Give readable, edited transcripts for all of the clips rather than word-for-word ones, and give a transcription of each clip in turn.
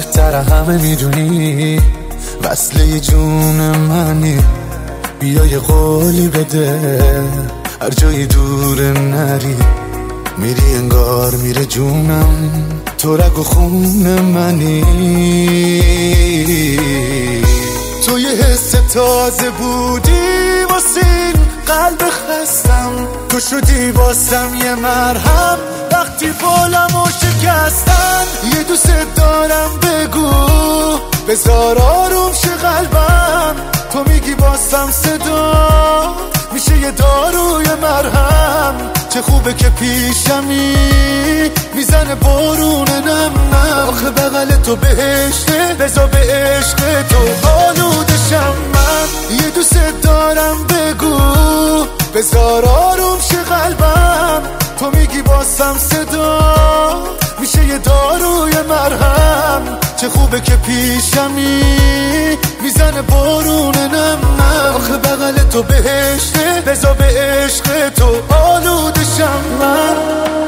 بهتر همه میدونی، وصله جون منی. بیا یه قولی بده، هر جای دور نری، میری انگار میره جونم، تو رگ و خون منی. تو یه حس تازه بودی واسه قلب خستم، تو شدی واسم یه مرهم وقتی بالمو شکستن. یه دوست دارم بگو بذار آروم شه قلبم، تو میگی واسم صدا میشه یه داروی مرهم. چه خوبه که پیشمی میزنه بارون نم نم، آخه بغل تو بهشته بذار به عشق تو آلودشم من. یه دوست دارم بگو بذار آروم شه قلبم، تو میگی واسم صدا میشه یه داروی مرهم. چه خوبه که پیشمی میزنه بارون نم نم، آخه بغل تو بهشته بذار به عشق تو آلودشم من.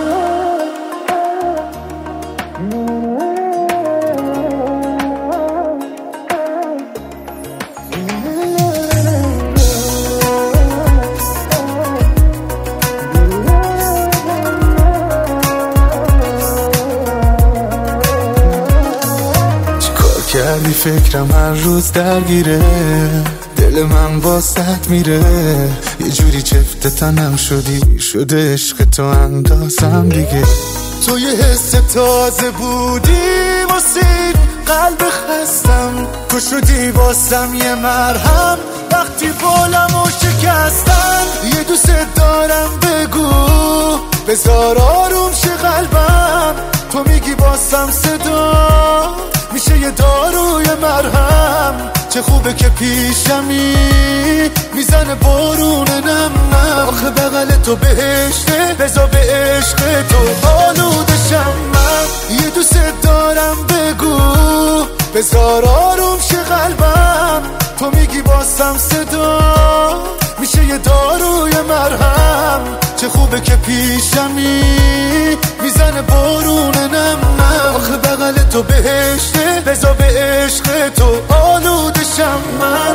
کردی فکرم هر روز درگیره، دل من واسط میره، یه جوری چفت تنم شدی، شده عشق تو اندازم دیگه. تو یه حس تازه بودی واسه قلب خستم، تو شدی واسم یه مرهم وقتی بالمو شکستن. یه دوست دارم بگو بذار آروم شه قلبم، تو میگی واسم صدا میشه یه داروی مرهم. چه خوبه که پیشمی میزنه بارون نم نم، آخه بغل تو بهشته بذار به عشق تو آلودشم من. یه دوست دارم بگو بذار آروم شه قلبم، تو میگی واسم صدا میشه یه داروی مرهم. چه خوبه که پیشمی میزنه بارون نم نم، آخه بغل تو بهشته بذار به عشق تو آلودشم من.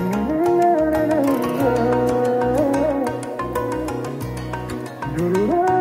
دانوش